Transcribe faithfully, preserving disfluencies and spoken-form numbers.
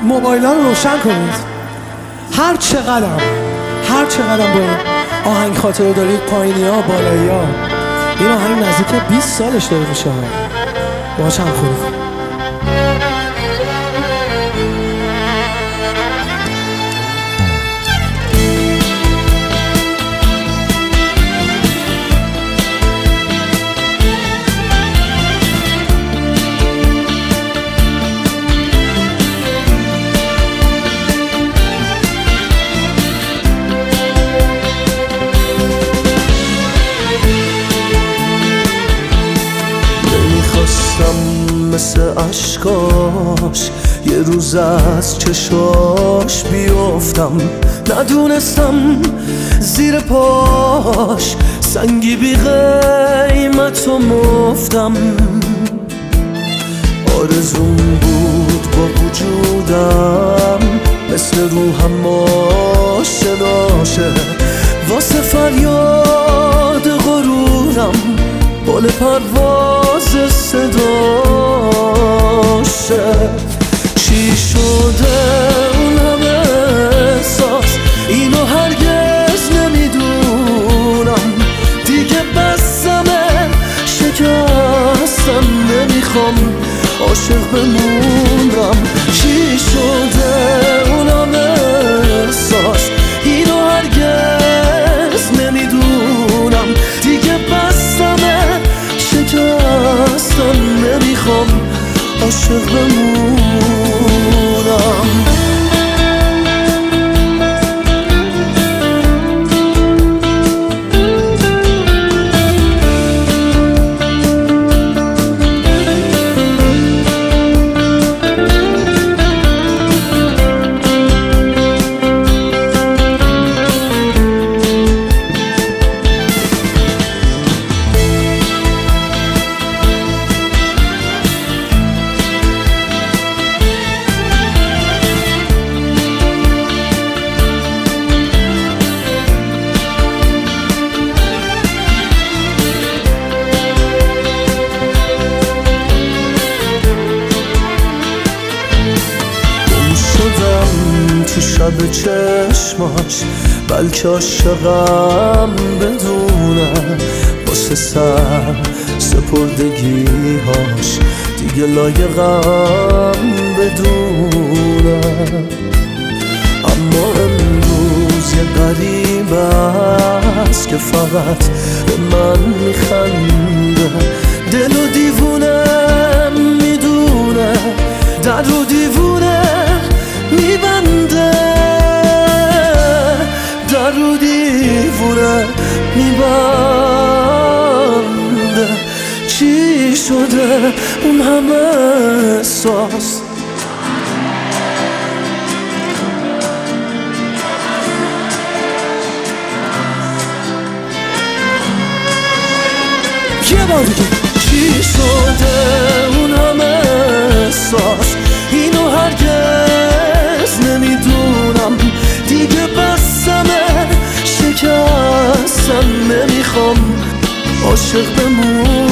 موبایل‌ها رو روشن کنید. هر چقدر هر چقدر با این آهنگ خاطره دارید، پایینی‌ها بالایی‌ها، این آهنگ نزدیک بیست سالش داره میشه. باهاش هم خوبه. مثل عشقاش یه روز از چشاش بیفتم، ندونستم زیر پاش سنگی بی قیمت و مفتم. آرزوم بود با وجودم مثل روحم آشناشه، واسه فریاد غرورم بال پرواز صداشه. چی شده اون همه احساس، اینو هرگز نمیدونم. دیگه بسمه شکستم، نمیخوام عاشق بمونم. چی شده اون همه احساس، اینو هرگز نمیدونم. دیگه بسمه شکستم، نمیخوام عاشق بمونم. تو شب چشماش بلکه عاشقم بدونه، واسه سر سپردگیهاش دیگه لایقم بدونه. اما امروز یه غریب است که فقط به من میخنده. دل و دیوونه میدونه، در و دیوونه میبنده، در رو دیوونه میبنده. چی شده اون همه احساس، یه بار دیگه. چی شده اون همه احساس، اینو هرگز نمیدونم. دیگه بسمه شکستم، نمیخوام عاشق بمونم.